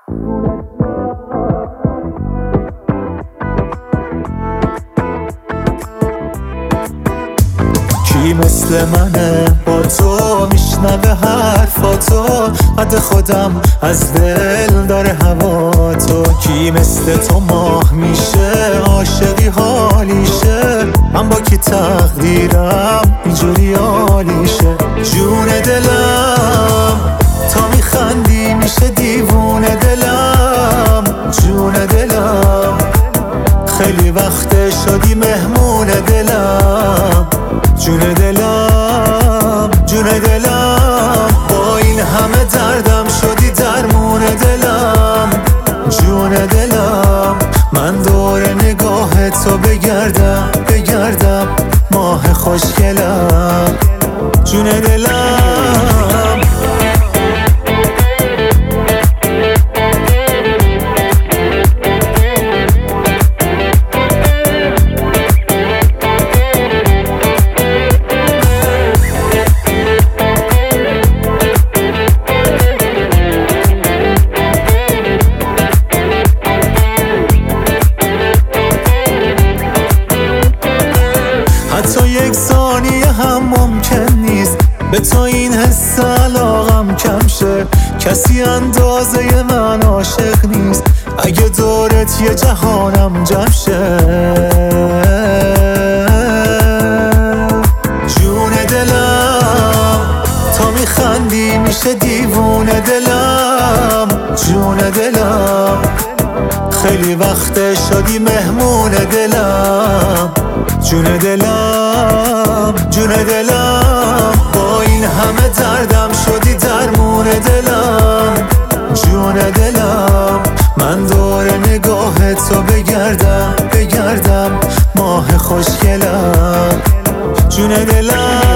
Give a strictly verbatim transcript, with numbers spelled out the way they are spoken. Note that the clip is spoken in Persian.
کی مثل منه با تو میشنوه حرفاتو، قد خودم از دل داره هوا تو. کی مثل تو ماه میشه عاشقی حالیشه، من با کی تقدیرم اینجوری عالیشه. جون دلم تا میخندی میشه دیوونه دلم، جون دلم خیلی وقت شدی مهمون دلم، جون دلم جون دلم با این همه دردم شدی درمون دلم، جون دلم من دور نگاه تو بگردم بگردم ماه خوشگلم، جون دلم. حتی یک ثانیه هم ممکن نیست به تو این حس علاقم کم شه، کسی اندازه من عاشق نیست اگه دورت یه جهانم جمع شه. جون دلم تا میخندی میشه دیوونه دلم، جون دلم خیلی وقت شدی مهمون دلم، جون دلم جون دلم با این همه دردم شدی درمون دلم، جون دلم من دور نگاه تو بگردم بگردم ماه خوشگلم، جون دلم.